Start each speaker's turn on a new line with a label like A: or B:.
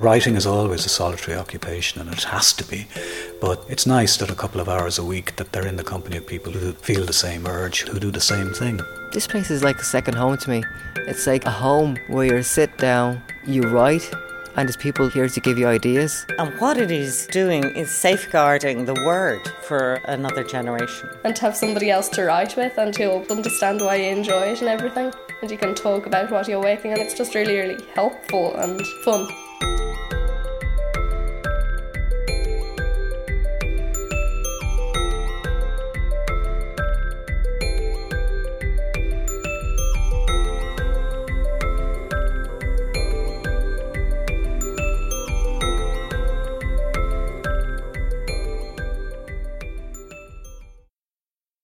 A: Writing is always a solitary occupation, and it has to be, but it's nice that a couple of hours a week that they're in the company of people who feel the same urge, who do the same thing.
B: This place is like a second home to me. It's like a home where you sit down, you write, and there's people here to give you ideas.
C: And what it is doing is safeguarding the word for another generation.
D: And to have somebody else to write with and to understand why you enjoy it and everything. And you can talk about what you're working on. It's just really, really helpful and fun.